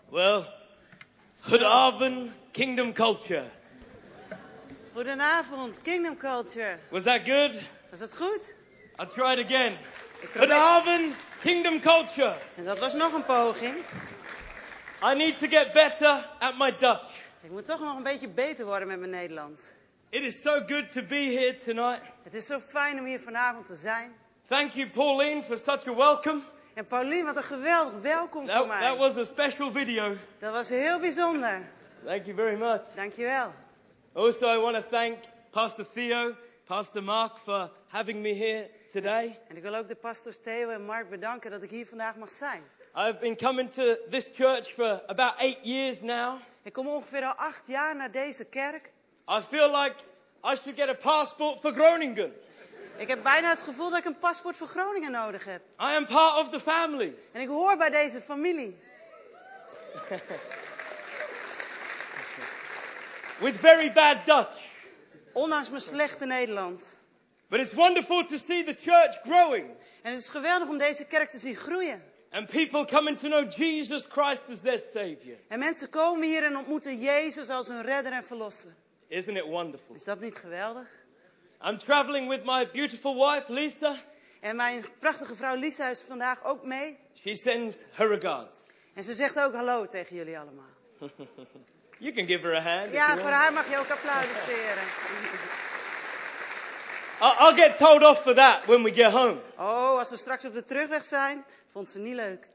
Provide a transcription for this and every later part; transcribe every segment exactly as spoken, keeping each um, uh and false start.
Well, goedenavond, Kingdom Culture. Goedenavond, Kingdom Culture. Was that good? Was dat goed? I'll try it again. Ik probeer- Goedenavond, Kingdom Culture. En dat was nog een poging. I need to get better at my Dutch. Ik moet toch nog een beetje beter worden met mijn Nederlands. It is so good to be here tonight. Het is zo fijn om hier vanavond te zijn. Thank you, Pauline, for such a welcome. En Paulien, wat een geweldig welkom voor That, mij. that was a special video. Dat was heel bijzonder. Thank you very much. Dankjewel. Also, I want to thank Pastor Theo, Pastor Mark for having me here today. En ik wil ook de pastors Theo en Mark bedanken dat ik hier vandaag mag zijn. I've been coming to this church for about eight years now. Ik kom ongeveer al acht jaar naar deze kerk. I feel like I should get a passport for Groningen. Ik heb bijna het gevoel dat ik een paspoort voor Groningen nodig heb. I am part of the family. En ik hoor bij deze familie. With very bad Dutch. Ondanks mijn slechte Nederlands. But it's wonderful to see the church growing. En het is geweldig om deze kerk te zien groeien. And people coming to know Jesus Christ as their Savior. En mensen komen hier en ontmoeten Jezus als hun redder en verlosser. Isn't it wonderful? Is dat niet geweldig? I'm traveling with my beautiful wife, Lisa. En mijn prachtige vrouw Lisa is vandaag ook mee. She sends her regards. En ze zegt ook hallo tegen jullie allemaal. You can give her a hand. if Ja, you voor want. haar mag je ook applaudisseren. I- I'll get told off for that when we get home. Oh, als we straks op de terugweg zijn, vond ze niet leuk.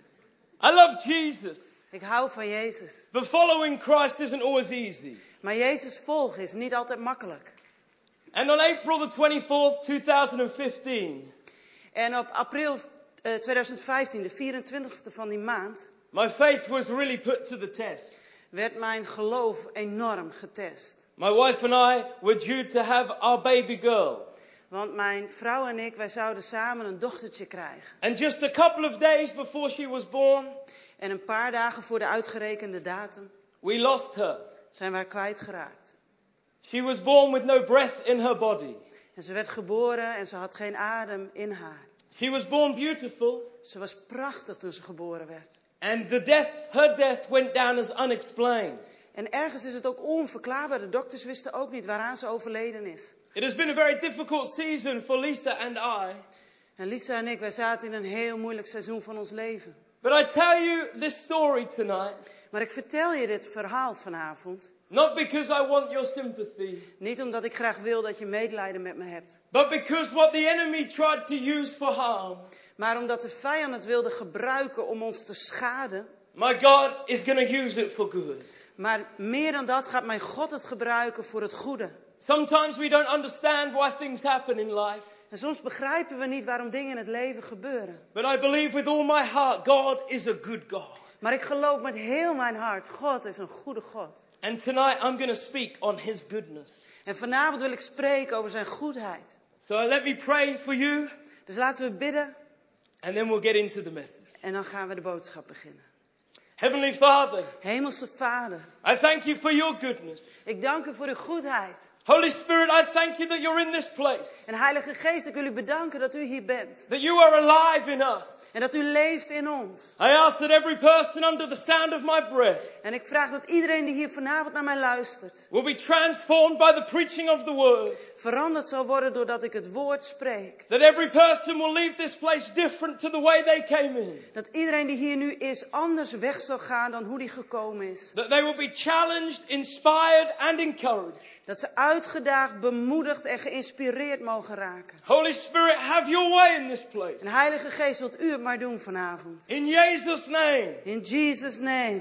I love Jesus. Ik hou van Jezus. But following Christ isn't always easy. Maar Jezus volgen is niet altijd makkelijk. And on April the twenty-fourth, twenty fifteen, En op april uh, tweeduizend vijftien, de vierentwintigste van die maand, my faith was really put to the test. werd mijn geloof enorm getest. My wife and I were due to have our baby girl. Want mijn vrouw en ik, wij zouden samen een dochtertje krijgen. And just a couple of days before she was born, En een paar dagen voor de uitgerekende datum we lost her. zijn wij kwijtgeraakt. She was born with no breath in her body. En ze werd geboren en ze had geen adem in haar. She was born beautiful. Ze was prachtig toen ze geboren werd. And the death, her death went down as unexplained. En ergens is het ook onverklaarbaar. De dokters wisten ook niet waaraan ze overleden is. It has been a very difficult season for Lisa and I. En Lisa en ik, wij zaten in een heel moeilijk seizoen van ons leven. But I tell you this story tonight, Maar ik vertel je dit verhaal vanavond. not because I want your sympathy, Niet omdat ik graag wil dat je medelijden met me hebt. but because what the enemy tried to use for harm, Maar omdat de vijand het wilde gebruiken om ons te schaden. my God is going to use it for good. Maar meer dan dat gaat mijn God het gebruiken voor het goede. Sometimes we don't understand why things happen in life. En soms begrijpen we niet waarom dingen in het leven gebeuren. But I believe with all my heart, God is a good God. Maar ik geloof met heel mijn hart, God is een goede God. And tonight I'm going to speak on His goodness. En vanavond wil ik spreken over zijn goedheid. So let me pray for you, Dus laten we bidden and then we'll get into the message. en dan gaan we de boodschap beginnen. Heavenly Father, Hemelse Vader, I thank you for your goodness. ik dank u voor uw goedheid. Holy Spirit, I thank you that you're in this place. En Heilige Geest, ik wil u bedanken dat u hier bent. That you are alive in us. En dat u leeft in ons. I ask that every person under the sound of my breath En ik vraag dat iedereen die hier vanavond naar mij luistert, will be transformed by the preaching of the word. veranderd zal worden doordat ik het woord spreek. That every person will leave this place different to the way they came in. Dat iedereen die hier nu is anders weg zal gaan dan hoe die gekomen is. That they will be challenged, inspired and encouraged. Dat ze uitgedaagd, bemoedigd en geïnspireerd mogen raken. Holy Spirit, have your way in this place. En Heilige Geest, wilt u het maar doen vanavond. In Jesus' name. In Jesus' name.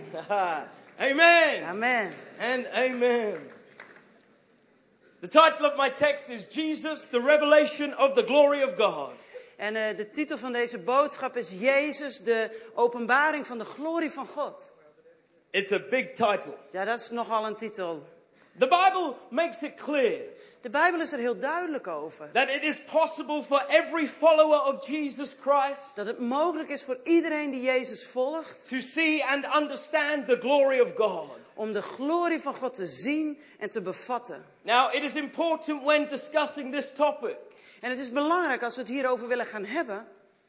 Amen. Amen. And amen. The title of my text is Jesus, the revelation of the glory of God. En uh, de titel van deze boodschap is Jezus, de openbaring van de glorie van God. It's a big title. Ja, dat is nogal een titel. The Bible makes it clear De Bijbel is er heel duidelijk over. that it is possible for every follower of Jesus Christ Dat het mogelijk is voor iedereen die Jezus volgt. to see and understand the glory of God. Om de glorie van God te zien en te bevatten. Now, it is important when discussing this topic En het is belangrijk als we het hierover willen gaan hebben.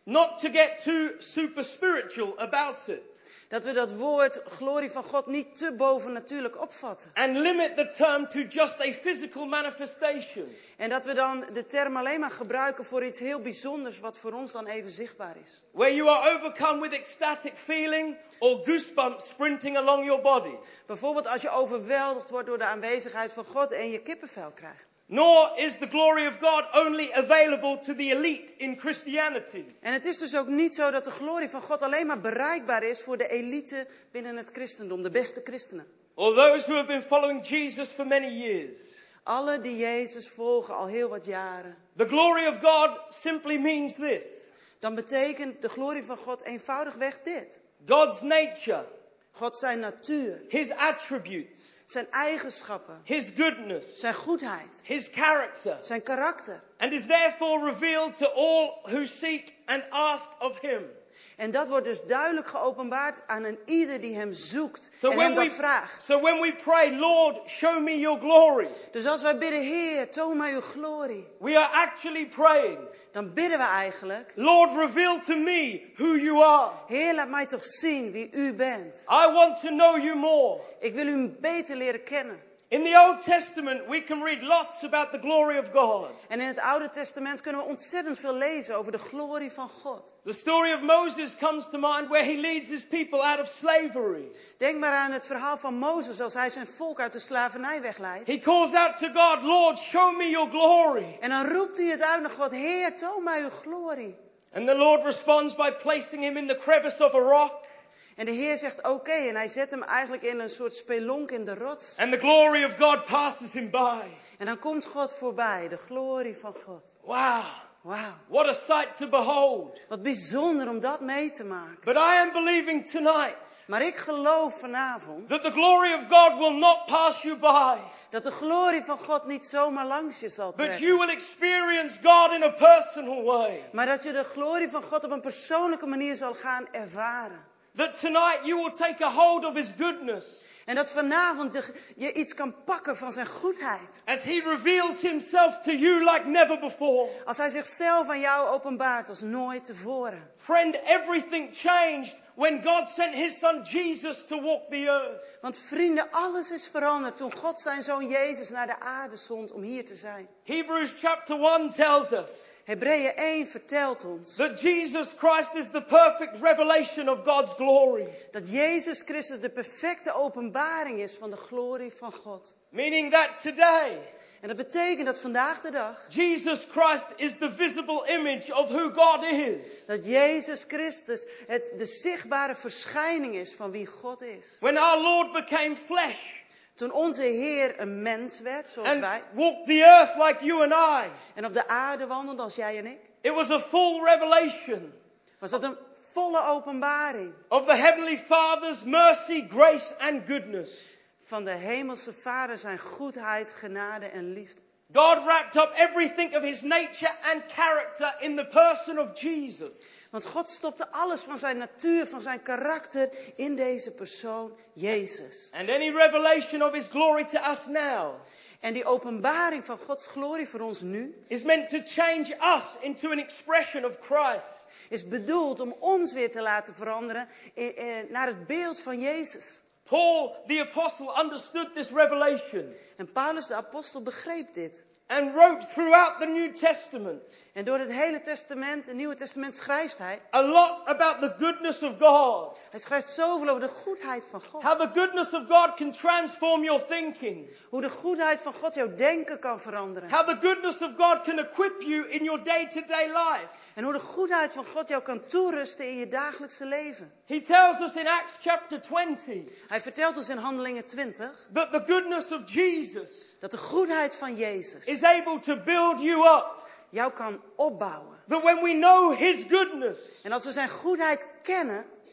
not to get too super spiritual about it. Dat we dat woord glorie van God niet te bovennatuurlijk opvatten. And limit the term to just a physical manifestation. En dat we dan de term alleen maar gebruiken voor iets heel bijzonders wat voor ons dan even zichtbaar is. Where you are overcome with ecstatic feeling or goosebumps sprinting along your body. Bijvoorbeeld als je overweldigd wordt door de aanwezigheid van God en je kippenvel krijgt. Nor is the glory of God only available to the elite in Christianity. En het is dus ook niet zo dat de glorie van God alleen maar bereikbaar is voor de elite binnen het christendom, de beste christenen. Or those who have been following Jesus for many years. Alle die Jezus volgen al heel wat jaren. The glory of God simply means this. Dan betekent de glorie van God eenvoudigweg dit. God's nature. God zijn natuur. His attributes. Zijn eigenschappen. His goodness. Zijn goedheid. His character. Zijn karakter. And is therefore revealed to all who seek and ask of him. En dat wordt dus duidelijk geopenbaard aan een ieder die hem zoekt So en when hem dat we, vraagt. so when we pray, Lord, show me your glory. Dus als wij bidden, Heer, toon mij uw glorie. We are actually praying, Dan bidden we eigenlijk, Lord, reveal to me who you are. Heer, laat mij toch zien wie u bent. I want to know you more. Ik wil u beter leren kennen. In the Old Testament, we can read lots about the glory of God. En in het Oude Testament kunnen we ontzettend veel lezen over de glorie van God. The story of Moses comes to mind where he leads his people out of slavery. Denk maar aan het verhaal van Mozes als hij zijn volk uit de slavernij wegleidt. He calls out to God, Lord, show me your glory. En dan roept hij het uit naar God, Heer, toon mij uw glorie. And the Lord responds by placing him in the crevice of a rock. En de Heer zegt oké, okay, en hij zet hem eigenlijk in een soort spelonk in de rots. And the glory of God passes him by. En dan komt God voorbij, de glorie van God. Wow. Wauw. What a sight to behold. Wat bijzonder om dat mee te maken. But I am believing tonight Maar ik geloof vanavond that the glory of God will not pass you by. dat de glorie van God niet zomaar langs je zal But trekken. you will experience God in a personal way. Maar dat je de glorie van God op een persoonlijke manier zal gaan ervaren. That tonight you will take a hold of his goodness. En dat vanavond de, je iets kan pakken van zijn goedheid. As he reveals himself to you like never before. Als hij zichzelf aan jou openbaart als nooit tevoren. Friend, everything changed when God sent his son Jesus to walk the earth. Want vrienden, alles is veranderd toen God zijn zoon Jezus naar de aarde zond om hier te zijn. Hebrews chapter one tells us Hebreeën één vertelt ons that Jesus Christ is the perfect revelation of God's glory. dat Jezus Christus de perfecte openbaring is van de glorie van God. Meaning that today, En dat betekent dat vandaag de dag Jesus Christ is the visible image of who God is. dat Jezus Christus het, de zichtbare verschijning is van wie God is. When our Lord became flesh Toen onze Heer een mens werd, zoals and wij, walked the earth like you and I, en op de aarde wandelde als jij en ik, it was a full revelation was dat een volle openbaring of the Heavenly Father's mercy, grace and goodness. van de hemelse Vader, zijn goedheid, genade en liefde. God wrapped up everything of his nature and character in the person of Jesus. Want God stopte alles van zijn natuur, van zijn karakter in deze persoon, Jezus. And any revelation of his glory to us now En die openbaring van Gods glorie voor ons nu is meant to change us into an expression of Christ. is bedoeld om ons weer te laten veranderen in, in, naar het beeld van Jezus. Paul, the apostle, understood this revelation En Paulus de apostel begreep dit. and wrote throughout the New Testament En door het hele testament, het Nieuwe Testament, schrijft hij. a lot about the goodness of God. Hij schrijft zoveel over de goedheid van God. How the goodness of God can transform your thinking. Hoe de goedheid van God jouw denken kan veranderen. How the goodness of God can equip you in your day-to-day life. En hoe de goedheid van God jou kan toerusten in je dagelijkse leven. He tells us in Acts chapter twenty Hij vertelt ons in Handelingen twintig that the goodness of Jesus dat de goedheid van Jezus is able to build you up. jou kan opbouwen. That when we know his goodness, En als we zijn goedheid kennen,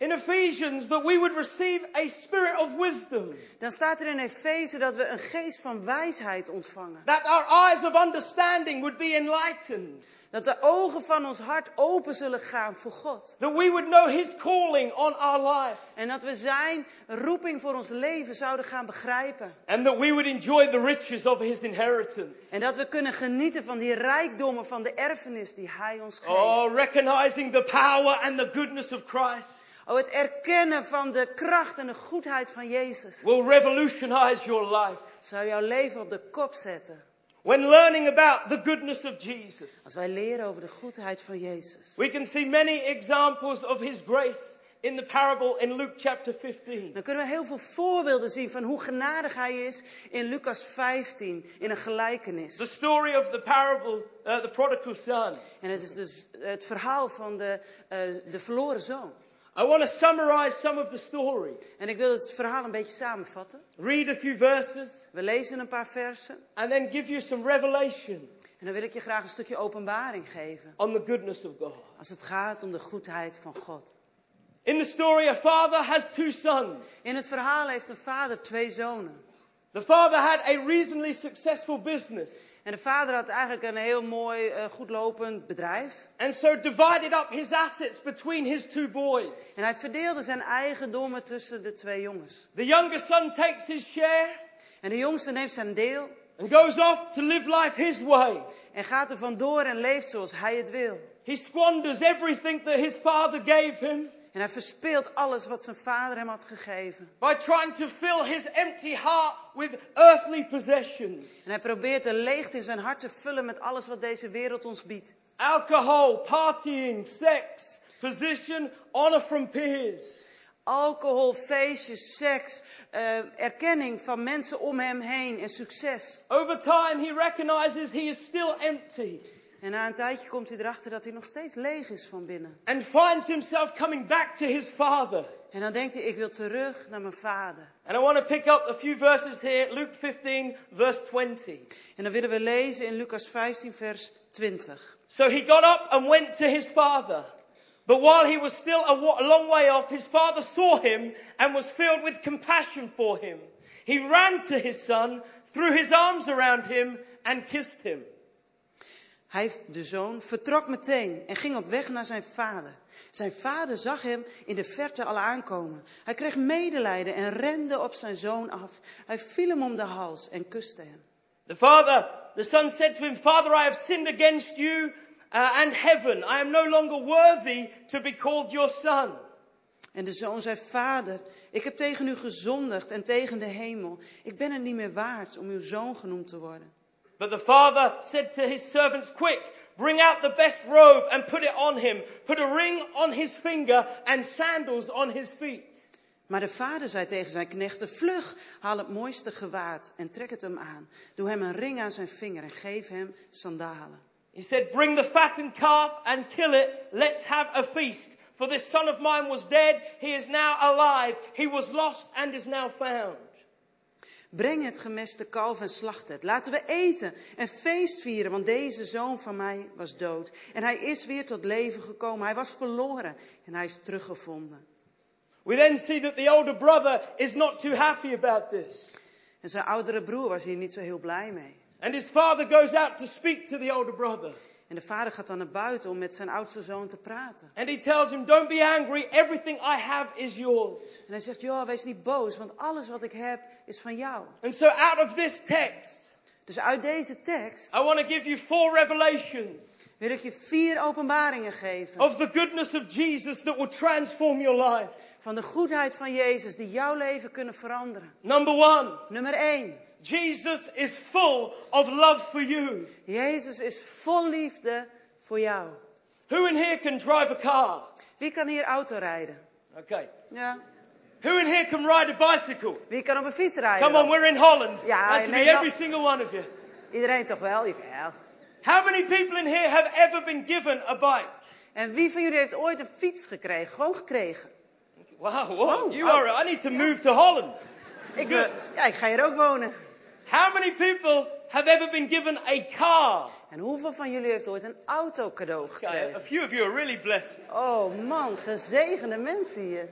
in Ephesians that we would receive a spirit of wisdom. Dan staat er in Efeze dat we een geest van wijsheid ontvangen. That our eyes of understanding would be enlightened. Dat de ogen van ons hart open zullen gaan voor God. That we would know His calling on our life. En dat we zijn roeping voor ons leven zouden gaan begrijpen. And that we would enjoy the riches of His inheritance. En dat we kunnen genieten van die rijkdommen van de erfenis die Hij ons geeft. Oh, recognizing the power and the goodness of Christ. Oh, het erkennen van de kracht en de goedheid van Jezus. Will revolutionize your life. Zou jouw leven op de kop zetten. When learning about the goodness of Jesus. Als wij leren over de goedheid van Jezus. We can see many examples of His grace in the parable in Luke chapter fifteen. Dan kunnen we heel veel voorbeelden zien van hoe genadig Hij is in Lucas vijftien, in een gelijkenis. The story of the parable, uh, the prodigal son. En het is dus het verhaal van de, uh, de verloren zoon. I want to summarize some of the story. En ik wil het verhaal een beetje samenvatten. Read a few verses. We lezen een paar versen. And then give you some revelation. En dan wil ik je graag een stukje openbaring geven. On the goodness of God. Als het gaat om de goedheid van God. In the story, a father has two sons. In het verhaal heeft een vader twee zonen. The father had a reasonably successful business. En de vader had eigenlijk een heel mooi, uh, goed lopend bedrijf. And so divided up his assets between his two boys. En hij verdeelde zijn eigendommen tussen de twee jongens. The younger son takes his share. En de jongste neemt zijn deel. And goes off to live life his way. En gaat er vandoor en leeft zoals hij het wil. He squanders everything that his father gave him. En hij verspeelt alles wat zijn vader hem had gegeven. By trying to fill his empty heart with earthly possessions. En hij probeert de leegte in zijn hart te vullen met alles wat deze wereld ons biedt. Alcohol, partying, sex, position, honor from peers. Alcohol, feestjes, seks, uh, erkenning van mensen om hem heen en succes. Over time he recognizes he is still empty. En na een tijdje komt hij erachter dat hij nog steeds leeg is van binnen. And finds himself coming back to his father. En dan denkt hij, ik wil terug naar mijn vader. And I want to pick up a few verses here, Luke fifteen, verse twenty. En dan willen we lezen in Lucas vijftien, vers twintig. So he got up and went to his father. But while he was still a, wa- a long way off, his father saw him and was filled with compassion for him. He ran to his son, threw his arms around him and kissed him. Hij, de zoon, vertrok meteen en ging op weg naar zijn vader. Zijn vader zag hem in de verte al aankomen. Hij kreeg medelijden en rende op zijn zoon af. Hij viel hem om de hals en kuste hem. The father, the son said to him, Father, I have sinned against you uh, and heaven. I am no longer worthy to be called your son. En de zoon zei, Vader, ik heb tegen u gezondigd en tegen de hemel. Ik ben het niet meer waard om uw zoon genoemd te worden. But the father said to his servants, quick, bring out the best robe and put it on him. Put a ring on his finger and sandals on his feet. Maar de vader zei tegen zijn knechten, vlug, haal het mooiste gewaad en trek het hem aan. Doe hem een ring aan zijn vinger en geef hem sandalen. He said, bring the fattened calf and kill it. Let's have a feast. For this son of mine was dead. He is now alive. He was lost and is now found. Breng het gemeste kalf en slacht het. Laten we eten en feest vieren, want deze zoon van mij was dood. En hij is weer tot leven gekomen. Hij was verloren en hij is teruggevonden. We then see that the older brother is not too happy about this. En zijn oudere broer was hier niet zo heel blij mee. And his father goes out to speak to the older brother. En de vader gaat dan naar buiten om met zijn oudste zoon te praten. And he tells him, don't be angry. Everything I have is yours. En hij zegt, joh, wees niet boos, want alles wat ik heb is van jou. And so out of this text, Dus uit deze tekst I want to give you four revelations wil ik je vier openbaringen geven. of the goodness of Jesus that will transform your life. Van de goedheid van Jezus die jouw leven kunnen veranderen. Number one, Nummer één. Jesus is full of love for you. Jezus is vol liefde voor jou. Who in here can drive a car? Wie kan hier auto rijden? Okay. Ja. Who in here can ride a bicycle? Wie kan op een fiets rijden? Come on, dan? we're in Holland. Ja, That's in to be Nederland. every single one of you. Iedereen toch wel? Jawel. How many people in here have ever been given a bike? En wie van jullie heeft ooit een fiets gekregen? Gewoon gekregen. Wow, wow. Oh, you oh. are, I need to move to Holland. Ik, Good. wil- ja, ik ga hier ook wonen. How many people have ever been given a car? En hoeveel van jullie heeft ooit een auto cadeau Okay, a gekregen? few of you are really blessed. Oh man, gezegende mensen hier.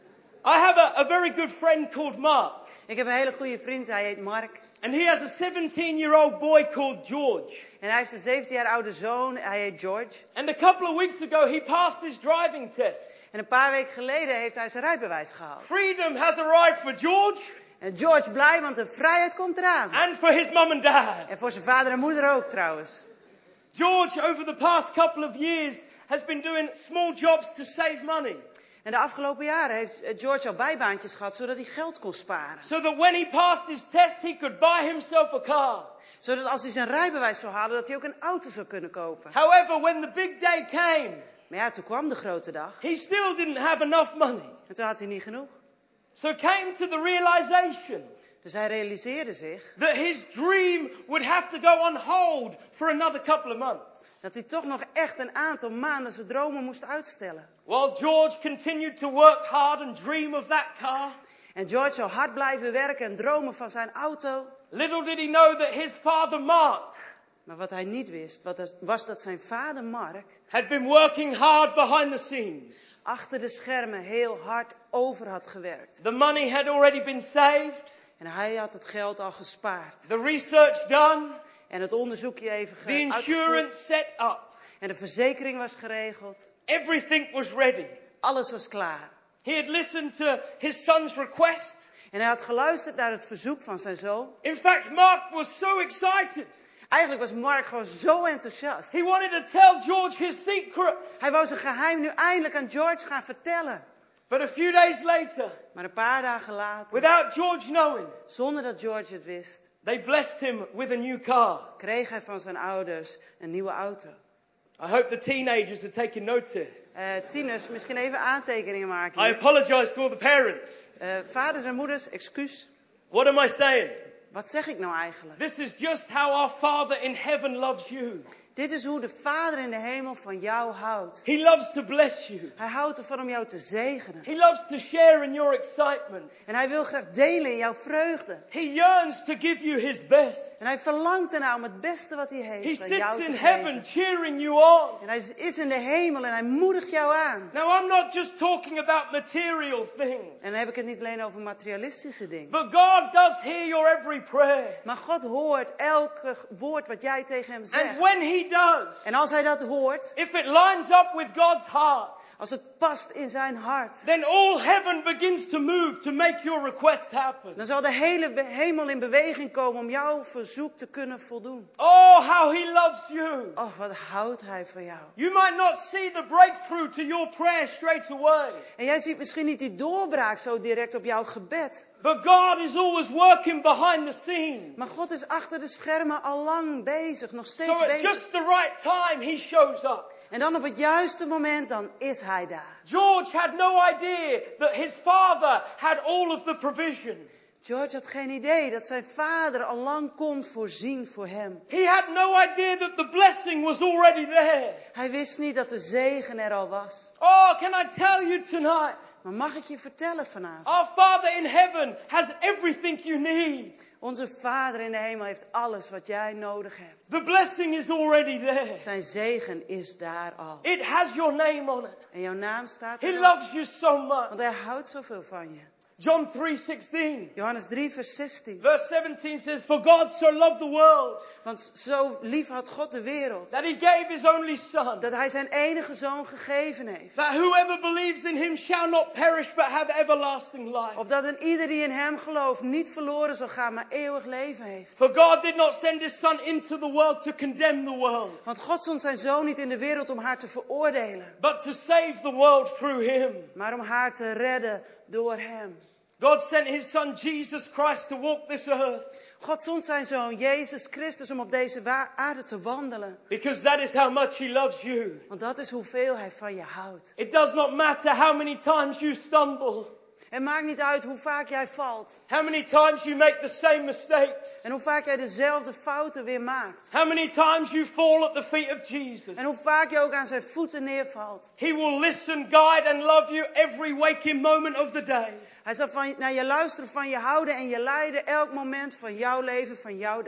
I have a, a very good friend called Mark. Ik heb een hele goede vriend, hij heet Mark. And he has a seventeen-year-old boy called George. En hij heeft een zeventien jaar oude zoon, hij heet George. And a couple of weeks ago, he passed his driving test. En een paar weken geleden heeft hij zijn rijbewijs gehaald. Freedom has arrived for George En George blij, want de vrijheid komt eraan. and for his mum and dad. En voor zijn vader en moeder ook trouwens. George, over the past couple of years, has been doing small jobs to save money. En de afgelopen jaren heeft George al bijbaantjes gehad, zodat hij geld kon sparen. So that when he passed his test, he could buy himself a car. Zodat als hij zijn rijbewijs zou halen, dat hij ook een auto zou kunnen kopen. However, when the big day came, Maar ja, toen kwam de grote dag. he still didn't have enough money. En toen had hij niet genoeg. So came to the realization Dus hij realiseerde zich that his dream would have to go on hold for another couple of months. dat hij toch nog echt een aantal maanden zijn dromen moest uitstellen. While George continued to work hard and dream of that car, En George zou hard blijven werken en dromen van zijn auto. little did he know that his father Mark Maar wat hij niet wist, was dat zijn vader Mark had been working hard behind the scenes. achter de schermen heel hard over had gewerkt. The money had already been saved, En hij had het geld al gespaard. the research done, En het onderzoekje even the ge- insurance uitgevoerd. set up. En de verzekering was geregeld. Everything was ready. Alles was klaar. He had listened to his son's request. En hij had geluisterd naar het verzoek van zijn zoon. In fact, Mark was so excited. Eigenlijk was Mark gewoon zo enthousiast. He wanted to tell George his secret. Hij wou zijn geheim nu eindelijk aan George gaan vertellen. But a few days later, Maar een paar dagen later, without George knowing, zonder dat George het wist, they blessed him with a new car. kreeg hij van zijn ouders een nieuwe auto. I hope the teenagers are taking notes here. Uh, tieners, misschien even aantekeningen maken. I hier. apologize to all the parents. Uh, vaders en moeders, excuus. What am I saying? Wat zeg ik nou eigenlijk? This is just how our Father in heaven loves you. Dit is hoe de Vader in de hemel van jou houdt. He loves to bless you. Hij houdt ervan om jou te zegenen. He loves to share in your excitement. En hij wil graag delen in jouw vreugde. He yearns to give you his best. En hij verlangt ernaar om het beste wat hij He heeft aan jou sits te in geven. heaven cheering you on. En hij is in de hemel en hij moedigt jou aan. Now, I'm not just talking about material things, En dan heb ik het niet alleen over materialistische dingen. but God does hear your every prayer. Maar God hoort elke woord wat jij tegen hem And zegt. when He does, En als hij dat hoort, if it lines up with God's heart, als het past in zijn hart, then all heaven begins to move to make your request happen. dan zal de hele be- hemel in beweging komen om jouw verzoek te kunnen voldoen. Oh, how He loves you. Oh, wat houdt hij van jou. You might not see the breakthrough to your prayer straight away, En jij ziet misschien niet die doorbraak zo direct op jouw gebed. but God is always working behind the scenes. Maar God is achter de schermen al lang bezig, nog steeds So at bezig. just the right time, He shows up. En dan op het juiste moment, dan is hij daar. George had no idea that his father had all of the provision. George had geen idee dat zijn vader al lang kon voorzien voor hem. He had no idea that the blessing was already there. Hij wist niet dat de zegen er al was. Oh, can I tell you tonight? Maar mag ik je vertellen vanavond? Our Father in heaven has everything you need. Onze Vader in de hemel heeft alles wat jij nodig hebt. The blessing is already there. Zijn zegen is daar al. It has your name on it. En jouw naam staat He erop. loves you so much. Want hij houdt zoveel van je. John three sixteen. Johannes drie vers zestien. Verse seventeen says, For God so loved the world Want zo lief had God de wereld. that He gave His only Son, Dat hij zijn enige zoon gegeven heeft. that whoever believes in Him shall not perish but have everlasting life. Opdat een ieder die in hem gelooft niet verloren zal gaan, maar eeuwig leven heeft. For God did not send His Son into the world to condemn the world, Want God zond zijn zoon niet in de wereld om haar te veroordelen. but to save the world through Him. Maar om haar te redden door hem. God sent His Son Jesus Christ to walk this earth, God zond zijn zoon Jezus Christus om op deze wa- aarde te wandelen. because that is how much He loves you. Want dat is hoeveel hij van je houdt. It does not matter how many times you stumble, Het maakt niet uit hoe vaak jij valt. how many times you make the same mistakes, En hoe vaak jij dezelfde fouten weer maakt. how many times you fall at the feet of Jesus. En hoe vaak je ook aan zijn voeten neervalt. He will listen, guide and love you every waking moment of the day. Hij zal van, naar je luisteren, van je houden en je leiden elk moment van jouw leven, van jouw dag.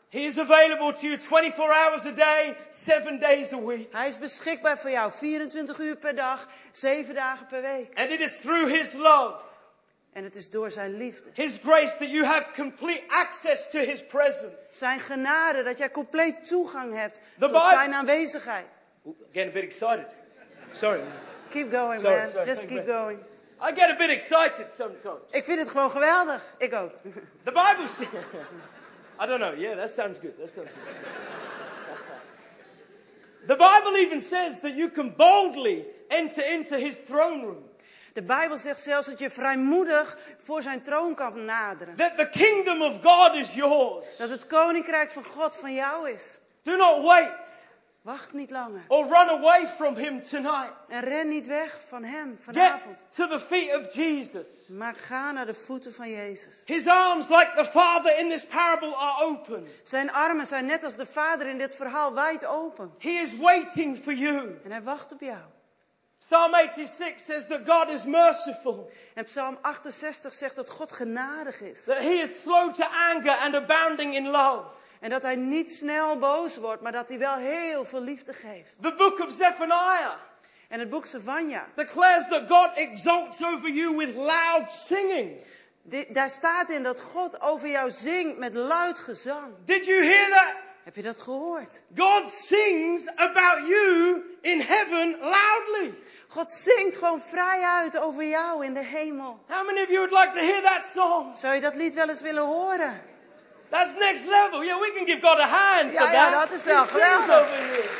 He is available to you twenty-four hours a day, seven days a week. Hij is beschikbaar voor jou vierentwintig uur per dag, zeven dagen per week. And it is through His love, En het is door zijn liefde. His grace, that you have complete access to His presence. Zijn genade, dat jij compleet toegang hebt The tot Bible- zijn aanwezigheid. Ooh, getting a bit excited. Sorry. Keep going, Sorry, man. sorry, Just thank keep you. going. I get a bit excited sometimes. Ik vind het gewoon geweldig. Ik ook. The Bible says, I don't know, yeah, that sounds good, that sounds good. The Bible even says that you can boldly enter into His throne room. De Bijbel zegt zelfs dat je vrijmoedig voor zijn troon kan naderen. That the kingdom of God is yours. Dat het koninkrijk van God van jou is. Do not wait Wacht niet langer. or run away from Him tonight. En ren niet weg van hem Get vanavond. to the feet of Jesus. Maar ga naar de voeten van Jezus. His arms, like the Father in this parable, are open. Zijn armen zijn net als de Vader in dit verhaal wijd open. He is waiting for you. En hij wacht op jou. Psalm eighty-six says that God is merciful, En Psalm achtenzestig zegt dat God genadig is. that He is slow to anger and abounding in love. En dat hij niet snel boos wordt, maar dat hij wel heel veel liefde geeft. The book of Zephaniah En het boek Zefania, declares that God exalts over you with loud singing. di- daar staat in dat God over jou zingt met luid gezang. Did you hear that? Heb je dat gehoord? God sings about you in heaven loudly. God zingt gewoon vrij uit over jou in de hemel. How many of you would like to hear that song? Zou je dat lied wel eens willen horen? That's next level. Yeah, we can give God a hand Ja, for ja, that. dat is wel He sings geweldig. over here.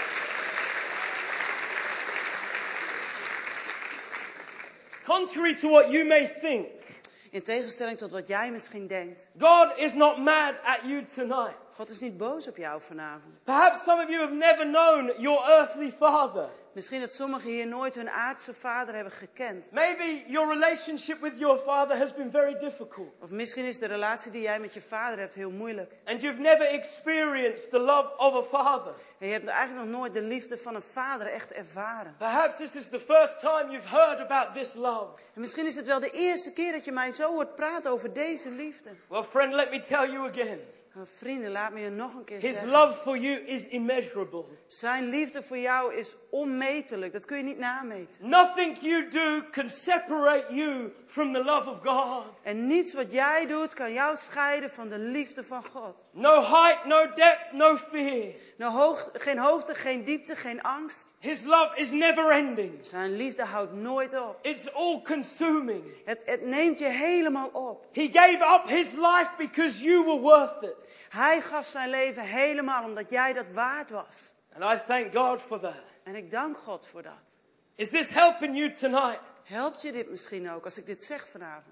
Contrary to what you may think, In tegenstelling tot wat jij misschien denkt. God is not mad at you tonight. God is niet boos op jou vanavond. Perhaps some of you have never known your earthly father. Misschien dat sommigen hier nooit hun aardse vader hebben gekend. Maybe your relationship with your father has been very difficult. Of misschien is de relatie die jij met je vader hebt heel moeilijk. And you've never experienced the love of a father. En je hebt eigenlijk nog nooit de liefde van een vader echt ervaren. Perhaps this is the first time you've heard about this love. En misschien is het wel de eerste keer dat je mij zo hoort praten over deze liefde. Well, friend, let me tell you again. Maar vrienden, laat me je nog een keer His zeggen. love for you is immeasurable. Zijn liefde voor jou is onmetelijk. Dat kun je niet nameten. Nothing you do can separate you from the love of God. En niets wat jij doet kan jou scheiden van de liefde van God. No height, no depth, no fear. Nou, hoog, geen hoogte, geen diepte, geen angst. His love is never ending. Zijn liefde houdt nooit op. It's all consuming. Het, het neemt je helemaal op. He gave up his life because you were worth it. Hij gaf zijn leven helemaal omdat jij dat waard was. And I thank God for that. En ik dank God voor dat. Is this helping you tonight? Helpt je dit misschien ook als ik dit zeg vanavond?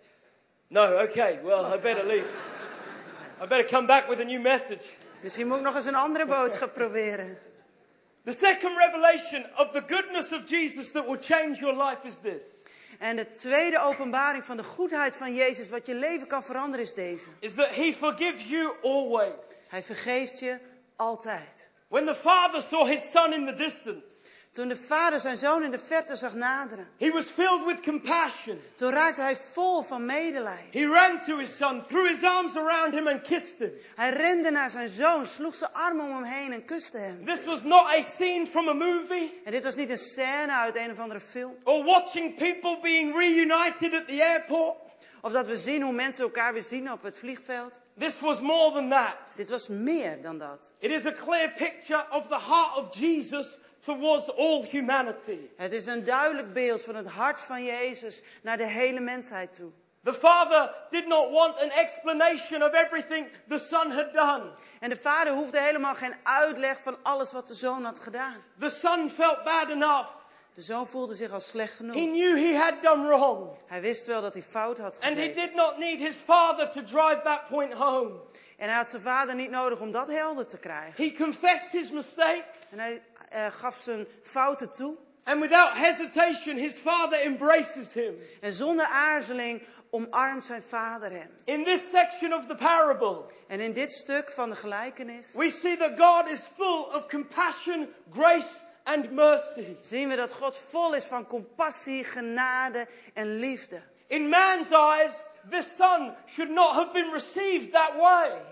No, okay, well, I better leave. I better come back with a new message. Misschien moet ik nog eens een andere boodschap proberen. The second revelation of the goodness of Jesus that will change your life is this. En de tweede openbaring van de goedheid van Jezus, wat je leven kan veranderen, is deze. Is that He forgives you always. Hij vergeeft je altijd. When the Father saw His Son in the distance, Toen de vader zijn zoon in de verte zag naderen, He was filled with compassion. toen raakte hij vol van medelijden. He ran to His Son, threw His arms around Him and kissed Him. Hij rende naar zijn zoon, sloeg zijn armen om hem heen en kuste hem. This was not a scene from a movie En dit was niet een scène uit een of andere film. or watching people being reunited at the airport. Of dat we zien hoe mensen elkaar weer zien op het vliegveld. This was more than that. Dit was meer dan dat. It is a clear picture of the heart of Jesus towards all humanity. Het is een duidelijk beeld van het hart van Jezus naar de hele mensheid toe. The Father did not want an explanation of everything the Son had done. En de vader hoefde helemaal geen uitleg van alles wat de zoon had gedaan. The Son felt bad enough. De zoon voelde zich al slecht He genoeg. knew he had done wrong. Hij wist wel dat hij fout had And he gezeten. did not need his Father to drive that point home. En hij had zijn vader niet nodig om dat helder te krijgen. He confessed his mistakes. En hij uh, gaf zijn fouten toe. And without hesitation, his Father embraces him. En zonder aarzeling omarmt zijn vader hem. In this section of the parable, En in dit stuk van de gelijkenis we see that God is full of compassion, grace, and mercy. zien we dat God vol is van compassie, genade en liefde. In man's eyes, this son should not have been received that way.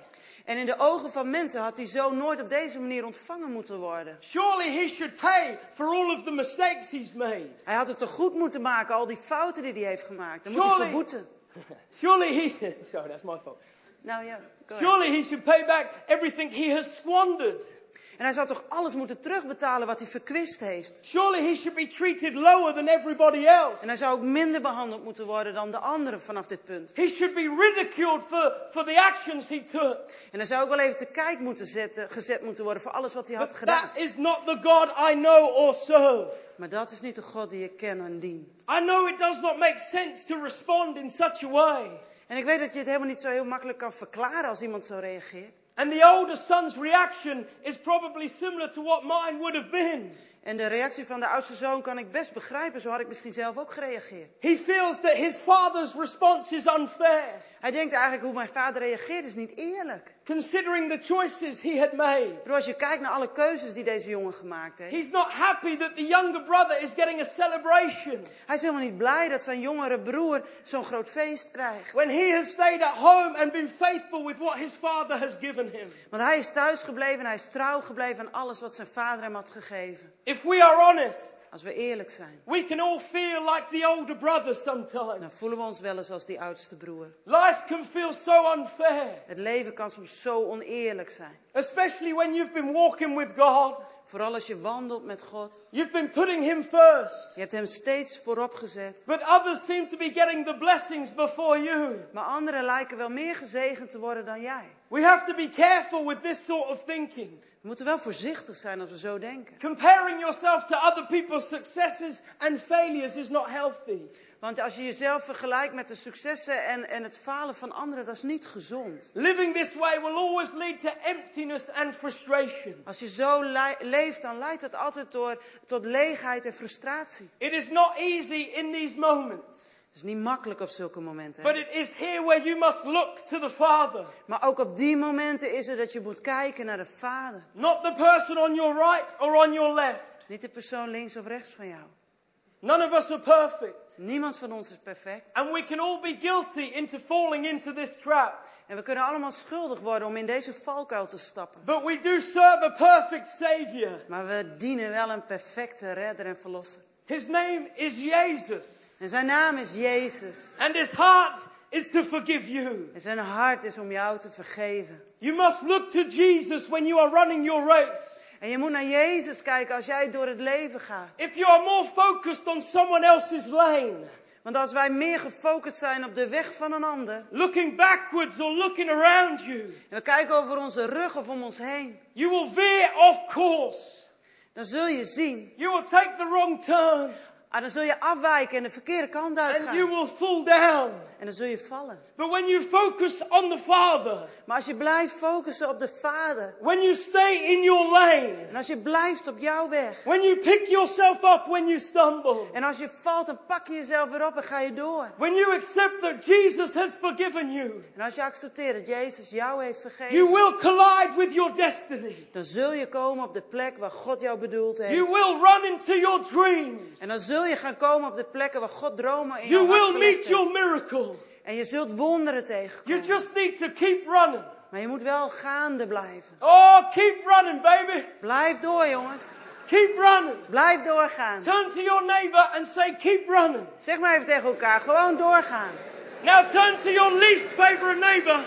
En in de ogen van mensen had die zoon nooit op deze manier ontvangen moeten worden. Surely he should pay for all of the mistakes he's made. Hij had het toch goed moeten maken, al die fouten die hij heeft gemaakt. Dan moet hij Surely- verboeten. Surely he, sorry, that's my fault. Nou ja, go ahead. Surely he should pay back everything he has squandered. En hij zou toch alles moeten terugbetalen wat hij verkwist heeft. Surely he should be treated lower than everybody else. En hij zou ook minder behandeld moeten worden dan de anderen vanaf dit punt. He should be ridiculed for, for the actions he took. En hij zou ook wel even te kijk moeten zetten, gezet moeten worden voor alles wat hij had But gedaan. that is not the God I know or serve. Maar dat is niet de God die ik ken en dien. I know it does not make sense to respond in such a way. En ik weet dat je het helemaal niet zo heel makkelijk kan verklaren als iemand zo reageert. And the older son's reaction is probably similar to what mine would have been. En de reactie van de oudste zoon kan ik best begrijpen. Zo had ik misschien zelf ook gereageerd. He feels that his father's response is unfair, Hij denkt eigenlijk hoe mijn vader reageert is niet eerlijk. considering the choices he had made. Bro, als je kijkt naar alle keuzes die deze jongen gemaakt heeft. He's not happy that the younger brother is getting a celebration Hij is helemaal niet blij dat zijn jongere broer zo'n groot feest krijgt. when he has stayed at home and been faithful with what his father has given him. Want hij is thuis gebleven en hij is trouw gebleven aan alles wat zijn vader hem had gegeven. If we are honest, Als we eerlijk zijn, we can all feel like the older brother sometimes. dan voelen we ons wel eens als die oudste broer. Life can feel so unfair, Het leven kan soms zo oneerlijk zijn. especially when you've been walking with God. Vooral als je wandelt met God. You've been putting him first, Je hebt hem steeds voorop gezet. but others seem to be getting the blessings before you. Maar anderen lijken wel meer gezegend te worden dan jij. We have to be careful with this sort of thinking. We moeten wel voorzichtig zijn als we zo denken. Comparing yourself to other people's successes and failures is not healthy. Want als je jezelf vergelijkt met de successen en, en het falen van anderen, dat is niet gezond. Living this way will always lead to emptiness and frustration. Als je zo le- leeft, dan leidt dat altijd door, tot leegheid en frustratie. It is not easy in these moments, Het is niet makkelijk op zulke momenten. but Hè? it is here where you must look to the Father. Maar ook op die momenten is het dat je moet kijken naar de Vader. Not the person on your right or on your left. Niet de persoon links of rechts van jou. None of us are perfect. Niemand van ons is perfect. And we can all be guilty into falling into this trap. En we kunnen allemaal schuldig worden om in deze valkuil te stappen. But we do serve a perfect Savior. Maar we dienen wel een perfecte redder en verlosser. His name is Jesus. En zijn naam is Jezus. And his heart is to forgive you. En zijn hart is om jou te vergeven. You must look to Jesus when you are running your race. En je moet naar Jezus kijken als jij door het leven gaat. If you are more focused on someone else's lane, Want als wij meer gefocust zijn op de weg van een ander. looking backwards or looking around you, En we kijken over onze rug of om ons heen. you will veer off course. Dan zul je zien. You will take the wrong turn Ah, dan zul je afwijken en de verkeerde kant and you uitgaan. will fall down. En dan zul je vallen. But when you focus on the Father, Maar als je blijft focussen op de Vader. when you stay in your lane, En als je blijft op jouw weg. when you pick yourself up when you stumble, En als je valt, dan pak je jezelf weer op en ga je door. when you accept that Jesus has forgiven you, En als je accepteert dat Jezus jou heeft you vergeven. will collide with your destiny. Dan zul je komen op de plek waar God jou bedoeld You heeft. will run into your dreams. En dan zul je gaan komen op de plekken waar God dromen in You jouw hart will gelegd meet heeft. your miracle. En je zult wonderen You tegenkomen. just need to keep running. Maar je moet wel gaande blijven. Oh, keep running, baby. Blijf door, jongens. Keep running. Blijf doorgaan. Turn to your neighbor and say, keep running. Zeg maar even tegen elkaar. Gewoon doorgaan. Now turn to your least favorite neighbor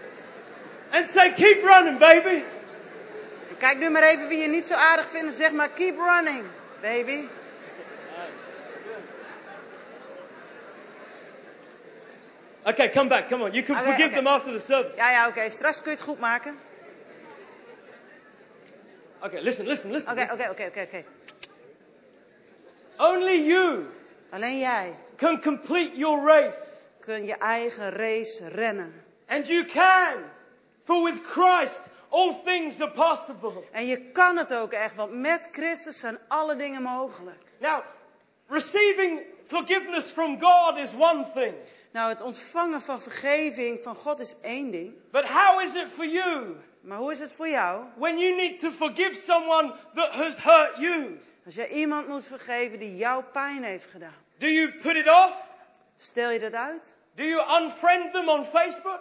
and say, keep running, baby. Kijk nu maar even wie je niet zo aardig vindt. En zeg maar, keep running, baby. Okay, come back. Come on. You can Okay, forgive okay. them after the service. Ja, ja, oké. Straks kun je het goed maken. Okay, listen, listen, listen. Oké, listen. oké, oké, oké, oké. Only you Alleen jij can complete your race. kunt je eigen race rennen. And you can. For with Christ, all things are possible. En je kan het ook echt, want met Christus zijn alle dingen mogelijk. Now, receiving forgiveness from God is one thing. Nou, het ontvangen van vergeving van God is één ding. But how is it for you Maar hoe is het voor jou? when you need to forgive someone that has hurt you? Als je iemand moet vergeven die jou pijn heeft gedaan. Do you put it off? Stel je dat uit? Do you unfriend them on Facebook?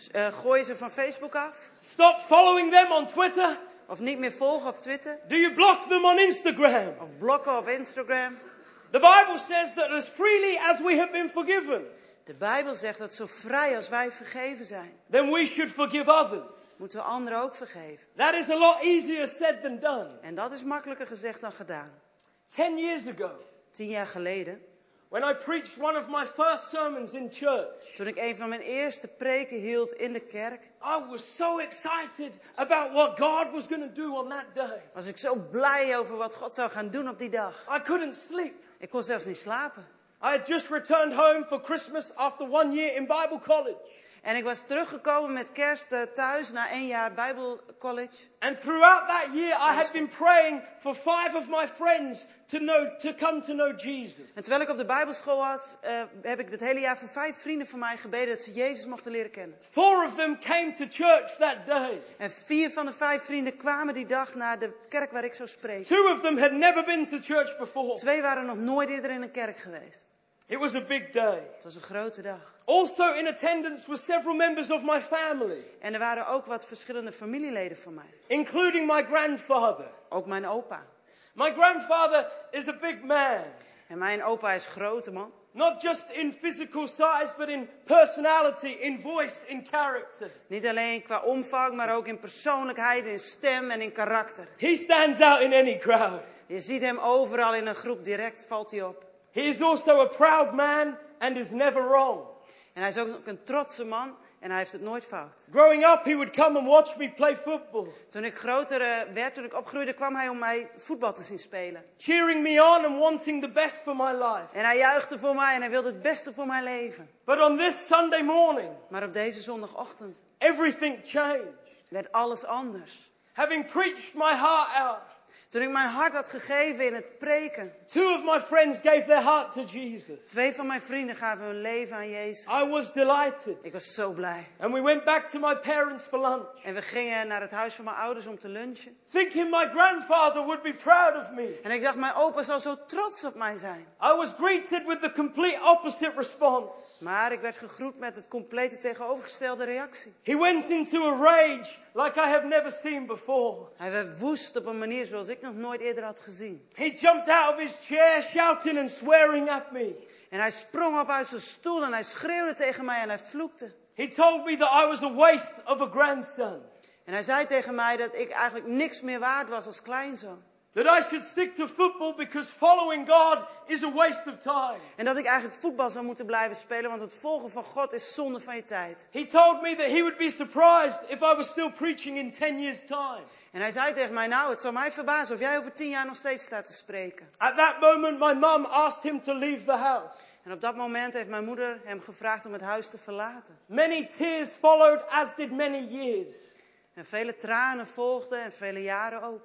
Uh, gooi ze van Facebook af. Stop following them on Twitter. Of niet meer volgen op Twitter. Do you block them on Instagram? Of blokken op Instagram. The Bible says that as freely as we have been forgiven, de Bijbel zegt dat zo vrij als wij vergeven zijn, then we should forgive others. Moeten we anderen ook vergeven. That is a lot easier said than done. En dat is makkelijker gezegd dan gedaan. Ten years ago, Tien jaar geleden, when I preached one of my first sermons in church, toen ik een van mijn eerste preken hield in de kerk, I was so excited about what God was going to do on that day. was ik zo blij over wat God zou gaan doen op die dag. I couldn't sleep. Ik kon zelfs niet slapen. I had just returned home for Christmas after one year in Bible college. En ik was teruggekomen met kerst uh, thuis na één jaar Bijbelcollege. And throughout that year I had been praying for five of my friends to know, to come to know Jesus. En terwijl ik op de Bijbelschool was, uh, heb ik dit hele jaar voor vijf vrienden van mij gebeden dat ze Jezus mochten leren kennen. Four of them came to church that day. En vier van de vijf vrienden kwamen die dag naar de kerk waar ik zou spreken. Two of them had never been to church before. Twee waren nog nooit eerder in een kerk geweest. It was a big day. Het was een grote dag. Also in attendance were several members of my family. En er waren ook wat verschillende familieleden van mij. Including my grandfather. Ook mijn opa. My grandfather is a big man. En mijn opa is grote man. Not just in physical size, but in personality, in voice, in character. Niet alleen qua omvang, maar ook in persoonlijkheid, in stem en in karakter. He stands out in any crowd. Je ziet hem overal in een groep, direct valt hij op. He is also a proud man and is never wrong. En hij is ook een trotse man en hij heeft het nooit fout. Growing up, he would come and watch me play football. Toen ik groter uh, werd, toen ik opgroeide, kwam hij om mij voetbal te zien spelen. Cheering me on and wanting the best for my life. En hij juichte voor mij en hij wilde het beste voor mijn leven. But on this Sunday morning, Maar op deze zondagochtend everything changed. werd alles anders. Having preached my heart out, Toen ik mijn hart had gegeven in het preken. two of my friends gave their heart to Jesus. Twee van mijn vrienden gaven hun leven aan Jezus. I was delighted. Ik was zo blij. And we went back to my parents for lunch. En we gingen naar het huis van mijn ouders om te lunchen. Thinking my grandfather would be proud of me. En ik dacht, mijn opa zal zo trots op mij zijn. I was greeted with the complete opposite response. Maar ik werd gegroet met het complete tegenovergestelde reactie. He went into a rage like I have never seen before. Hij werd woest op een manier zoals ik nog nooit eerder had gezien. He jumped out of his chair shouting and swearing at me. En hij sprong op uit zijn stoel en hij schreeuwde tegen mij en hij vloekte. He told me that I was a waste of a grandson. En hij zei tegen mij dat ik eigenlijk niks meer waard was als kleinzoon. That I should stick to football because following God is a waste of time. En dat ik eigenlijk voetbal zou moeten blijven spelen, want het volgen van God is zonde van je tijd. He told me that he would be surprised if I was still preaching in ten years' time. En hij zei tegen mij, nou, het zou mij verbazen of jij over tien jaar nog steeds staat te spreken. At that moment, my mum asked him to leave the house. En op dat moment heeft mijn moeder hem gevraagd om het huis te verlaten. Many tears followed, as did many years. En vele tranen volgden en vele jaren ook.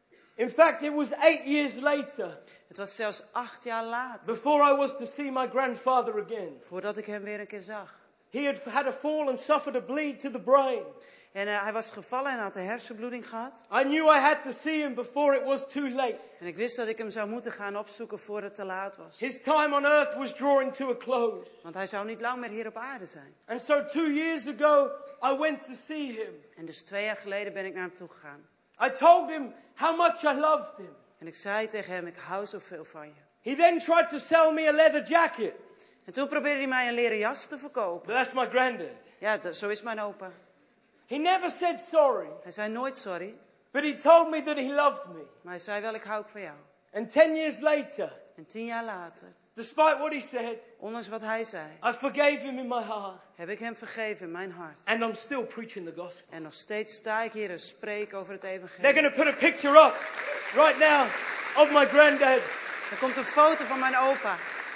In fact, it was eight years later, Het was zelfs acht jaar later, before I was to see my grandfather again. voordat ik hem weer een keer zag. He had had a fall and suffered a bleed to the brain. En uh, hij was gevallen en had een hersenbloeding gehad. I knew I had to see him before it was too late. En ik wist dat ik hem zou moeten gaan opzoeken voor het te laat was. His time on earth was drawing to a close. Want hij zou niet lang meer hier op aarde zijn. And so two years ago, I went to see him. En dus twee jaar geleden ben ik naar hem toe gegaan. I told him how much I loved him. En ik zei tegen hem, ik hou zoveel van je. He then tried to sell me a leather jacket. En toen probeerde hij mij een leren jas te But verkopen. that's my granddad. Ja, dat, zo is mijn opa. He never said sorry, Hij zei nooit sorry, but he told me that he loved me. maar hij zei wel, ik hou ook van jou. And ten years later, En tien jaar later, despite what he said, ondanks wat hij zei, I forgave him in my heart. heb ik hem vergeven in mijn hart. And I'm still preaching the gospel. En nog steeds sta ik hier en spreek over het They're evangelie. going to put a picture up right now of my granddad. Er komt een foto van mijn opa.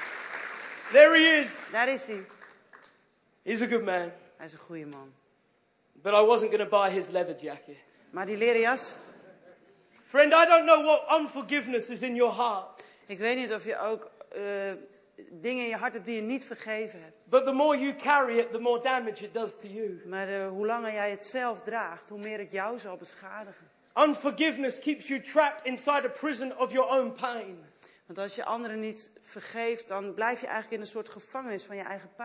There he is. Daar is hij. He's a good man. Hij is een goede man. But I wasn't going to buy his leather jacket. Maar die leren jas, Friend, I don't know what unforgiveness is in your heart. ik weet niet of je ook uh, dingen in je hart hebt die je niet vergeven hebt. But the more you carry it, the more damage it does to you. Maar uh, hoe langer jij het zelf draagt, hoe meer het jou zal beschadigen. Unforgiveness keeps you trapped inside a prison of your own pain. Want als je anderen niet vergeeft, dan blijf je eigenlijk in een soort gevangenis van je eigen pijn.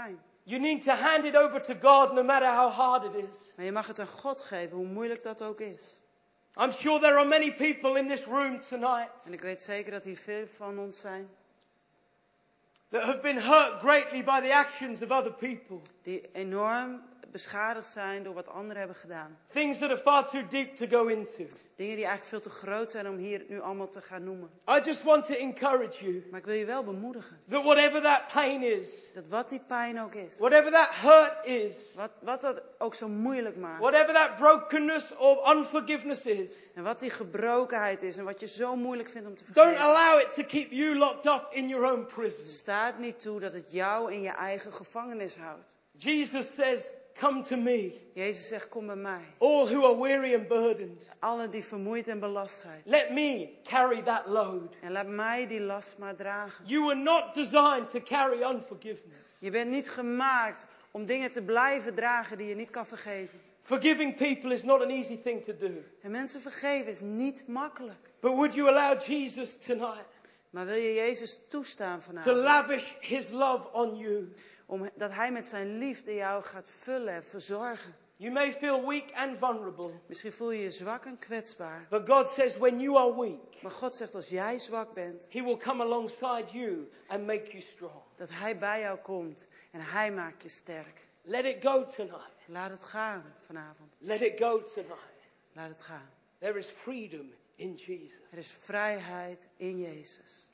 You need to hand it over to God no matter how hard it is. Maar je mag het aan God geven, hoe moeilijk dat ook is. I'm sure there are many people in this room tonight En ik weet zeker dat hier veel van ons zijn that have been hurt greatly by the actions of other people. die enorm beschadigd zijn door wat anderen hebben gedaan. Things that are far too deep to go into. Dingen die eigenlijk veel te groot zijn om hier nu allemaal te gaan noemen. I just want to encourage you Maar ik wil je wel bemoedigen. that whatever that pain is, Dat wat die pijn ook is. whatever that hurt is, Wat, wat dat ook zo moeilijk maakt. whatever that brokenness or unforgiveness is, En wat die gebrokenheid is. En wat je zo moeilijk vindt om te don't vergeven. allow it to keep you locked up in your own prison. Staat niet toe dat het jou in je eigen gevangenis houdt. Jesus says, come to me, Jezus zegt, kom bij mij. all who are weary and burdened. Allen die vermoeid en belast zijn. Let me carry that load. En laat mij die last maar dragen. You were not designed to carry unforgiveness. Je bent niet gemaakt om dingen te blijven dragen die je niet kan vergeven. Forgiving people is not an easy thing to do. En mensen vergeven is niet makkelijk. But would you allow Jesus tonight Maar wil je Jezus toestaan to vanavond? lavish his love on you? Om, dat hij met zijn liefde jou gaat vullen en verzorgen. You may feel weak and vulnerable, Misschien voel je je zwak en kwetsbaar. but God says when you are weak, Maar God zegt als jij zwak bent, he will come alongside you and make you strong. dat hij bij jou komt en hij maakt je sterk. Let it go tonight. Laat het gaan vanavond. Let it go tonight. Laat het gaan. There is freedom in Jesus. Er is vrijheid in Jezus.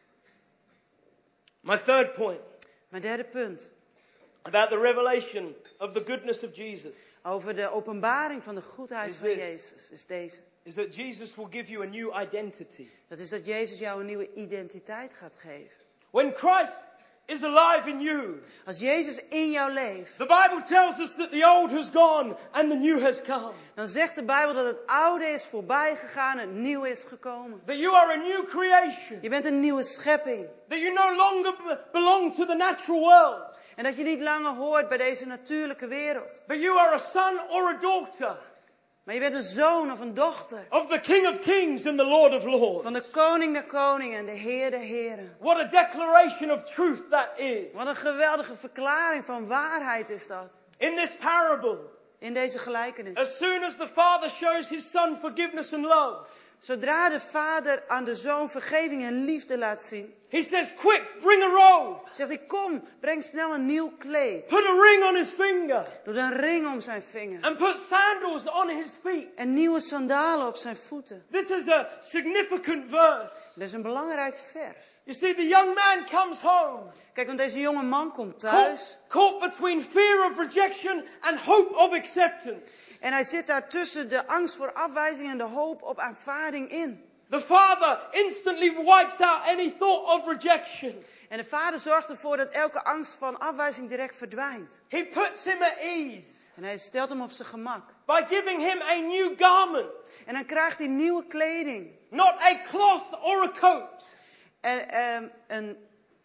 My third point Mijn derde punt. about the revelation of the goodness of Jesus Over de openbaring van de goedheid Is van this. Jezus is deze. is that Jesus will give you a new identity. Dat is dat Jezus jou een nieuwe identiteit gaat geven. When Christ is alive in you, Als Jezus in jou leeft, the Bible tells us that the old has gone and the new has come. dan zegt de Bijbel dat het oude is voorbij gegaan en het nieuwe is gekomen. That you are a new creation. Je bent een nieuwe schepping. That you no longer be- belong to the natural world. En dat je niet langer hoort bij deze natuurlijke wereld. But you are a son or a daughter Maar je bent een zoon of een dochter. of the King of Kings and the Lord of Lords. Van de koning der koningen en de heer der heren. What a declaration of truth that is. Wat een geweldige verklaring van waarheid is dat. In this parable, In deze gelijkenis. as soon as the Father shows his Son forgiveness and love, Zodra de vader aan de zoon vergeving en liefde laat zien. he says, quick, bring a robe. Zegt hij, kom, breng snel een nieuw kleed. Put a ring on his finger. Doe een ring om zijn vinger. And put sandals on his feet. En nieuwe sandalen op zijn voeten. This is a significant verse. Dat is een belangrijk vers. You see, the young man comes home, Kijk, want deze jonge man komt caught, thuis. caught between fear of rejection and hope of acceptance. En hij zit daar tussen de angst voor afwijzing en de hoop op aanvaarding in. The father instantly wipes out any thought of rejection. En de vader zorgt ervoor dat elke angst van afwijzing direct verdwijnt. He puts him at ease En hij stelt hem op zijn gemak. by giving him a new garment, En dan krijgt hij nieuwe kleding. not a cloth or a coat, En ehm, een,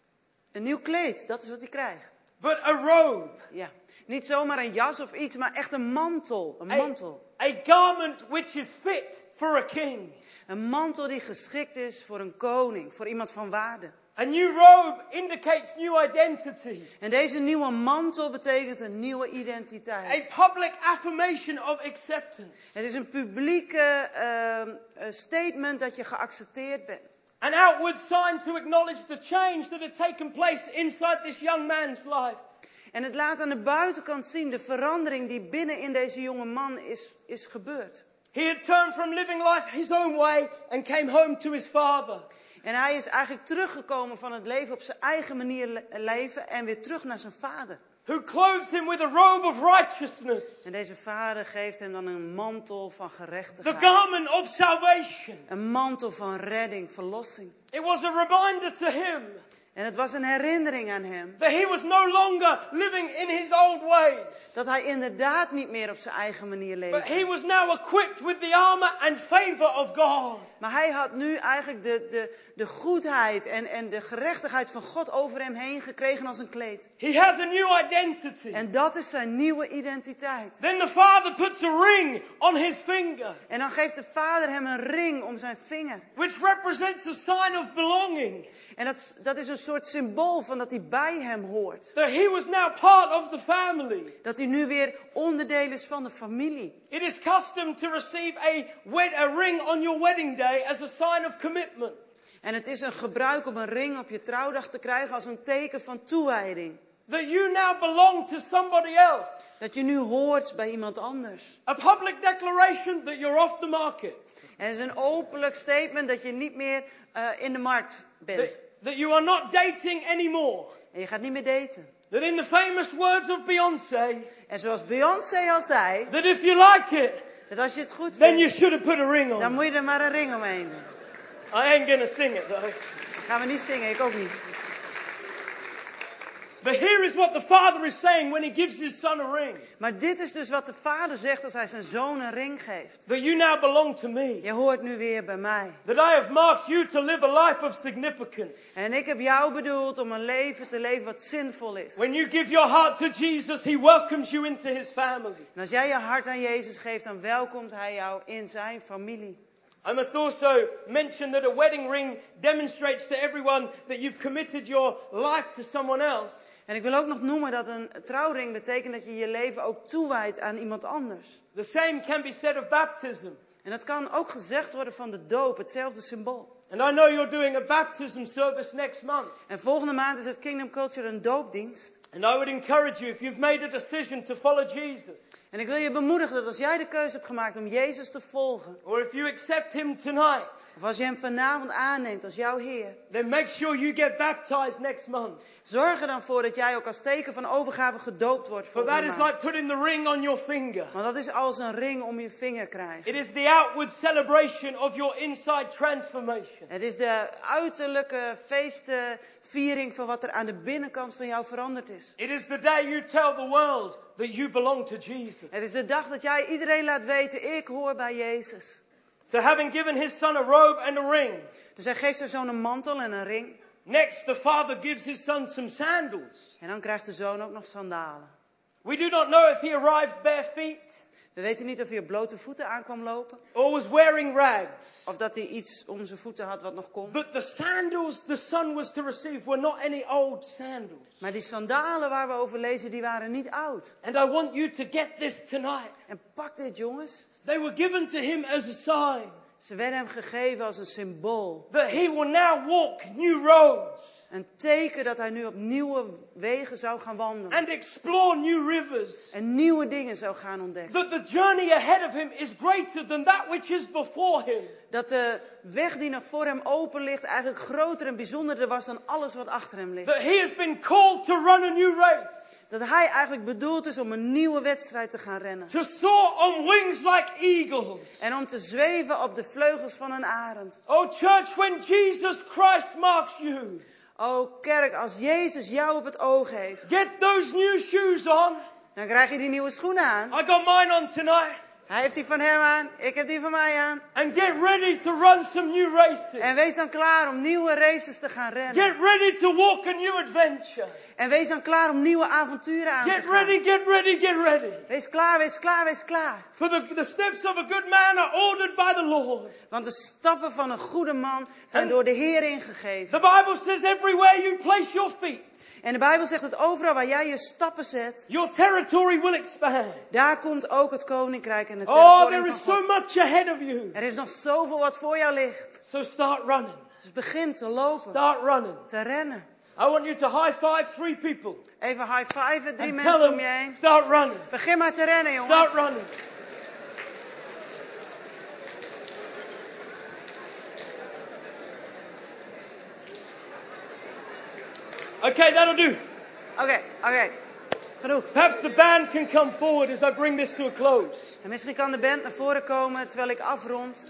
een nieuw kleed, dat is wat hij krijgt. but a robe, Ja. Niet zomaar een jas of iets, maar echt een mantel. Een a, mantel. a garment which is fit for a king. Een mantel die geschikt is voor een koning, voor iemand van waarde. A new robe indicates new identity, En deze nieuwe mantel betekent een nieuwe identiteit. a public affirmation of acceptance, Het is een publieke uh, statement dat je geaccepteerd bent. an outward sign to acknowledge the change that had taken place inside this young man's life. En het laat aan de buitenkant zien de verandering die binnen in deze jonge man is, is gebeurd. He had turned from living life his own way and came home to his father. En hij is eigenlijk teruggekomen van het leven op zijn eigen manier le- leven en weer terug naar zijn vader. Who clothes him with a robe of righteousness, En deze vader geeft hem dan een mantel van the gerechtigheid. garment of salvation. Een mantel van redding, verlossing. It was a reminder to him En het was een herinnering aan hem. that he was no longer living in his old ways, Dat hij inderdaad niet meer op zijn eigen manier but leefde. he was now equipped with the armor and favor of God. Maar hij had nu eigenlijk de, de, de goedheid en, en de gerechtigheid van God over hem heen gekregen als een kleed. He has a new identity. En dat is zijn nieuwe identiteit. Then the father puts a ring on his finger, En dan geeft de vader hem een ring om zijn vinger. which represents a sign of belonging. En dat, dat is een soort symbool van dat hij bij hem hoort. That he was now part of the family. Dat hij nu weer onderdeel is van de familie. It is custom to receive a, wed- a ring on your wedding day as a sign of commitment. En het is een gebruik om een ring op je trouwdag te krijgen als een teken van toewijding. That you now belong to somebody else. Dat je nu hoort bij iemand anders. A public declaration that you're off the market. En het is een openlijk statement dat je niet meer uh, in de markt bent. That, that you are not dating anymore. En je gaat niet meer daten. That in the famous words of Beyoncé. En zoals Beyoncé al zei, That if you like it. dat als je het goed Then you vindt, should have put a ring on. dan moet je er maar een ring omheen doen. I ain't gonna sing it though. Dat gaan we niet zingen, ik ook niet. But here is what the father is saying when he gives his son a ring. Maar dit is dus wat de vader zegt als hij zijn zoon een ring geeft. That you now belong to me. Je hoort nu weer bij mij. That I have marked you to live a life of significance. En ik heb jou bedoeld om een leven te leven wat zinvol is. When you give your heart to Jesus, he welcomes you into his family. En als jij je hart aan Jezus geeft, dan welkomt hij jou in zijn familie. I must also mention that a wedding ring demonstrates to everyone that you've committed your life to someone else. En ik wil ook nog noemen dat een trouwring betekent dat je je leven ook toewijdt aan iemand anders. The same can be said of baptism. En dat kan ook gezegd worden van de doop, hetzelfde symbool. And I know you're doing a baptism service next month. En volgende maand is het Kingdom Culture een doopdienst. And I would encourage you, if you've made a decision to follow Jesus, En ik wil je bemoedigen dat als jij de keuze hebt gemaakt om Jezus te volgen, or if you accept him tonight, of als je hem vanavond aanneemt als jouw Heer, then make sure you get baptized next month. zorg er dan voor dat jij ook als teken van overgave gedoopt wordt For that volgende is maand. like putting the ring on your finger. Want dat is als een ring om je vinger krijgen. It is the outward celebration of your inside transformation. Het is de uiterlijke feestviering van wat er aan de binnenkant van jou veranderd is. It is the day you tell the world that you belong to Jesus. Het is de dag dat jij iedereen laat weten, ik hoor bij Jezus. So having given his son a robe and a ring, Dus hij geeft zijn zoon een mantel en een ring. next the father gives his son some sandals. En dan krijgt de zoon ook nog sandalen. We do not know if he arrived bare feet We weten niet of hij op blote voeten aankwam lopen. or was wearing rags. Of dat hij iets om zijn voeten had wat nog kon. But the sandals the son was to receive were not any old sandals. Maar die sandalen waar we over lezen, die waren niet oud. And I want you to get this tonight. En pak dit, jongens. They were given to him as a sign Ze werden hem gegeven als een symbool. that he will now walk new roads Een teken dat hij nu op nieuwe wegen zou gaan wandelen. and explore new rivers. En nieuwe dingen zou gaan ontdekken. That the journey ahead of him is greater than that which is before him. Dat de weg die nog voor hem open ligt eigenlijk groter en bijzonderder was dan alles wat achter hem ligt. That he has been called to run a new race. Dat hij eigenlijk bedoeld is om een nieuwe wedstrijd te gaan rennen. To soar on wings like eagles. En om te zweven op de vleugels van een arend. Oh church, when Jesus Christ marks you, O kerk, als Jezus jou op het oog heeft, get those new shoes on. dan krijg je die nieuwe schoenen aan. I got mine on tonight. Hij heeft die van hem aan, ik heb die van mij aan. And get ready to run some new races. En wees dan klaar om nieuwe races te gaan rennen. Get ready to walk a new adventure. En wees dan klaar om nieuwe avonturen aan te Get gaan. ready, get ready, get ready. Wees klaar, wees klaar, wees klaar. For the, the steps of a good man are ordered by the Lord. Want de stappen van een goede man zijn En- door de Heer ingegeven. The Bible says everywhere you place your feet, En de Bijbel zegt dat overal waar jij je stappen zet, your territory will expand. daar komt ook het koninkrijk en het Oh, territorium there is van so God. much ahead of you. Er is nog zoveel wat voor jou ligt. So start running. Dus begin te lopen, Start running. te rennen. I want you to high five three people. Even high-fiven, drie And mensen tell om je them, heen. start running. Begin maar te rennen, jongens. Start running. Okay, that'll do. Oké, oké. Genoeg. Perhaps the band can come forward as I bring this to a close. En misschien kan de band naar voren komen terwijl ik afrond.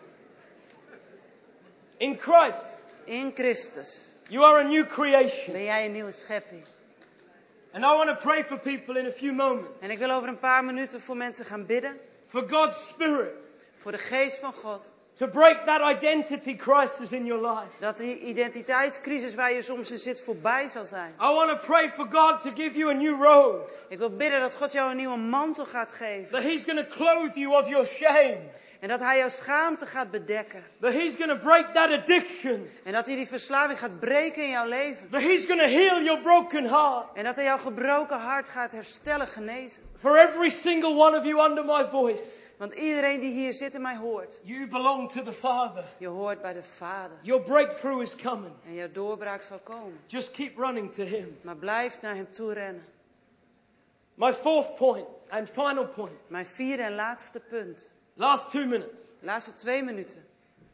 In Christ, In Christus you are a new creation. ben jij een nieuwe schepping. And I want to pray for people in a few moments. En ik wil over een paar minuten voor mensen gaan bidden. For God's Spirit Voor de geest van God. To break that identity crisis in your life. Dat die identiteitscrisis waar je soms in zit voorbij zal zijn. I want to pray for God to give you a new robe. Ik wil bidden dat God jou een nieuwe mantel gaat geven. That He's going to clothe you of your shame. En dat hij jouw schaamte gaat bedekken. That He's going to break that addiction. En dat hij die verslaving gaat breken in jouw leven. That He's going to heal your broken heart. En dat hij jouw gebroken hart gaat herstellen, genezen. For every single one of you under my voice. Want iedereen die hier zit en mij hoort. You belong to the Father. Je hoort bij de Vader. Your breakthrough is coming. En jouw doorbraak zal komen. Just keep running to Him. Maar blijf naar hem toe rennen. My fourth point and final point. Mijn vierde en laatste punt. Last two minutes. Laatste twee minuten.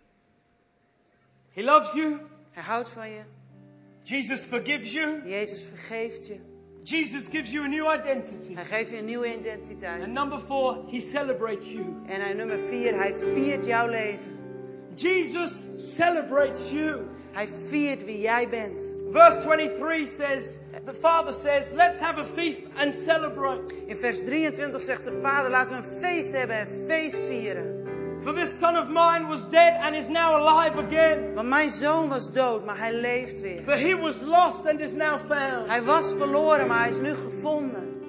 He loves you. Hij houdt van je. Jesus forgives you. Jezus vergeeft je. Jesus gives you a new identity. Hij geeft je een nieuwe identiteit. And number four, He celebrates you. En hij, nummer vier, hij viert jouw leven. Jesus celebrates you. Hij viert wie jij bent. Verse twenty-three says, the Father says, let's have a feast and celebrate. In vers drieëntwintig zegt de Vader, laten we een feest hebben en feest vieren. For this son of mine was dead and is now alive again. Want mijn zoon was dood, maar hij leeft weer. But he was lost and is now found. Hij was verloren, maar hij is nu gevonden.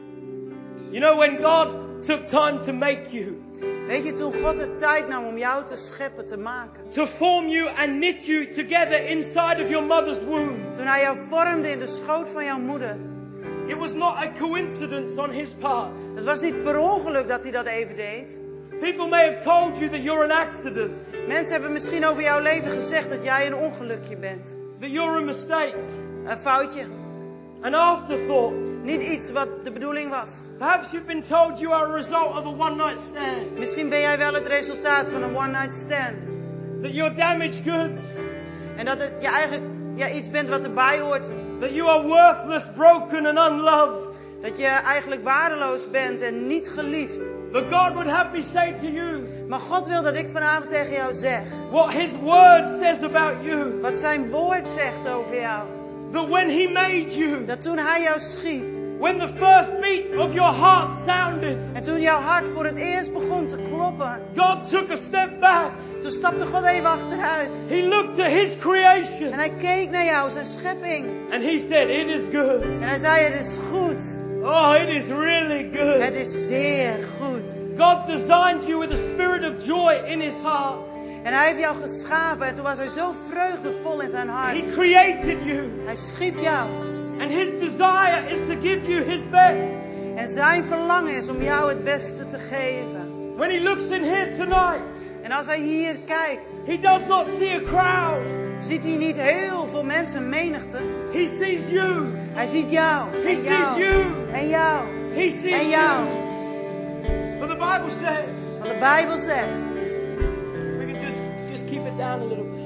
You know, when God took time to make you. Weet je, toen God de tijd nam om jou te scheppen, te maken. To form you and knit you together inside of your mother's womb. Toen hij jou vormde in de schoot van jouw moeder. It was not a coincidence on his part. Het was niet per ongeluk dat hij dat even deed. People may have told you that you're an accident. Mensen hebben misschien over jouw leven gezegd dat jij een ongelukje bent. That you're a mistake. Een foutje. An afterthought. Niet iets wat de bedoeling was. Perhaps you've been told you are a result of a one-night stand. Misschien ben jij wel het resultaat van een one-night stand. That you're damaged goods. En dat het, je eigenlijk ja, iets bent wat erbij hoort. That you are worthless, broken and unloved. Dat je eigenlijk waardeloos bent en niet geliefd. But God would have me say to you. Maar God wil dat ik vanavond tegen jou zeg. What His word says about you. Wat zijn woord zegt over jou. That when He made you. Dat toen hij jou schiep. When the first beat of your heart sounded. En toen jouw hart voor het eerst begon te kloppen. God took a step back. Toen stapte God even achteruit. He looked at His creation. En hij keek naar jou, zijn schepping. And He said, it is good. En hij zei, het is goed. Oh, it is really good. Het is zeer goed. God designed you with a spirit of joy in His heart. En hij heeft jou geschapen en toen was hij zo vreugdevol in zijn hart. He created you. Hij schiep jou. And His desire is to give you His best. En zijn verlangen is om jou het beste te geven. When He looks in here tonight. En als hij hier kijkt. He does not see a crowd. Ziet hij niet heel veel mensen, menigte. He sees you. Hij ziet jou. He En sees jou. you. En jou. He sees En jou. you. For the Bible says. Want de Bijbel zegt. We can just, just keep it down a little bit.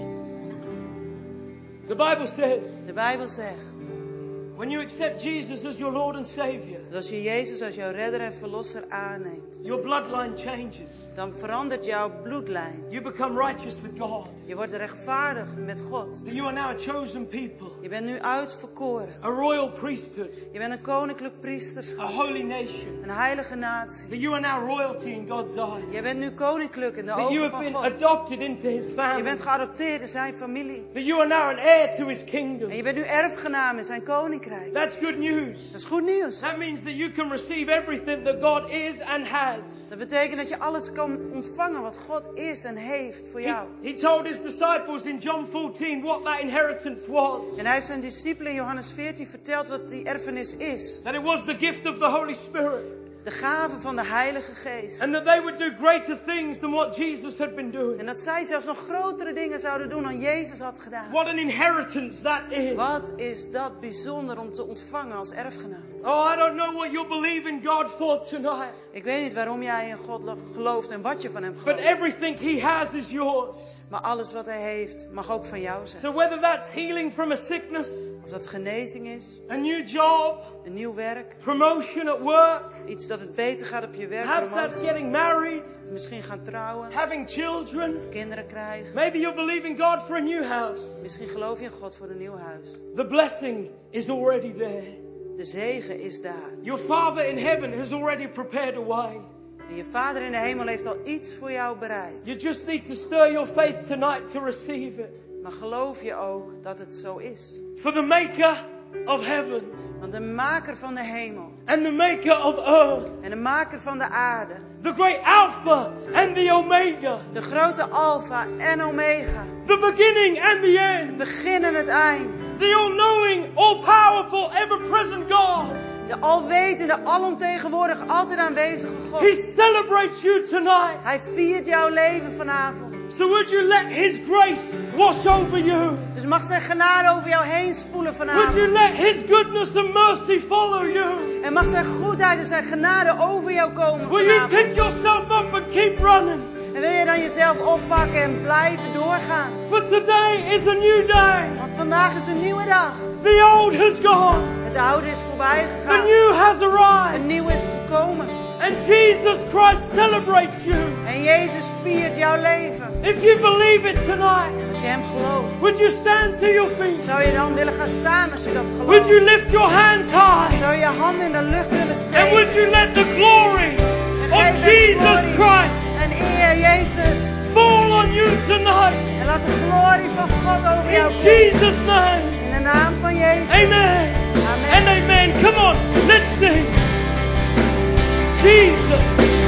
The Bible says. De Bijbel zegt. When you accept Jesus as your Lord and Savior. Dat als je Jezus als jouw redder en verlosser aanneemt. Your bloodline changes. Dan verandert jouw bloedlijn. You become righteous with God. Je wordt rechtvaardig met God. That you are now a chosen people. Je bent nu uitverkoren. A royal priesthood. Je bent een koninklijk priesterschap. A holy nation. Een heilige natie. That you are now royalty in God's eyes. Je bent nu koninklijk in de That you ogen have van been God. adopted into His Je family. bent geadopteerd in zijn familie. That you are now an heir to His kingdom. En je bent nu erfgenaam in zijn koninkrijk. That's good news. Dat is goed nieuws. That means that you can receive everything that God is and has. Dat betekent dat je alles kan ontvangen wat God is en heeft voor He, jou. he told His disciples in John fourteen what that inheritance was. En hij heeft zijn discipelen in Johannes veertien verteld wat die erfenis is. That it was the gift of the Holy Spirit. De gave van de Heilige Geest. And that they would do greater things than what Jesus had been doing. En dat zij zelfs nog grotere dingen zouden doen dan Jezus had gedaan. What an inheritance that is. Wat is dat bijzonder om te ontvangen als erfgenaam. Oh, I don't know what you're believing God for tonight. Ik weet niet waarom jij in God gelooft en wat je van hem But gelooft. everything He has is yours. Maar alles wat hij heeft mag ook van jou zijn. So whether that's healing from a sickness, Of dat genezing is, a new job, een nieuw werk, promotion at work, iets dat het beter gaat op je werk, perhaps that's promotie, getting married, of misschien gaan trouwen, having children. kinderen krijgen. Maybe you're believing God for a new house. Misschien geloof je in God voor een nieuw huis. The blessing is already there. De zegen is daar. Your Father in heaven has already prepared a way. En je Vader in de hemel heeft al iets voor jou bereid. You just need to stir your faith tonight to receive it. Maar geloof je ook dat het zo is? For the maker of heaven. Want de maker van de hemel. And the maker of earth. En de maker van de aarde. The great Alpha and the Omega. De grote Alpha en Omega. The beginning and the end. Het begin en het eind. The all-knowing, all-powerful, ever-present God. De alwetende, alomtegenwoordig, altijd aanwezige God. He celebrates you tonight. Hij viert jouw leven vanavond. So would you let His grace wash over you? Dus mag zijn genade over jou heen spoelen vanavond. Would you let His goodness and mercy follow you? En mag zijn goedheid en zijn genade over jou komen Will you vanavond. pick yourself up and keep running? En wil je dan jezelf oppakken en blijven doorgaan? For today is a new day. Want vandaag is een nieuwe dag. The old has gone. Het oude is voorbij The gegaan. new has arrived. Een nieuw is gekomen. And Jesus Christ celebrates you. En Jezus viert jouw leven. If you believe it tonight, Als je hem gelooft. would you stand to your feet? Zou je dan willen gaan staan als je dat gelooft? Would you lift your hands high? Zou je je handen in de lucht willen And steken? would you let the glory En of geef hem Jesus glorie Christ en eer Jezus. fall on you tonight? En laat de glorie van God over jou In komen. Jesus' name. In de naam van Jezus. Amen. Amen. And amen. Come on, let's sing. Jesus.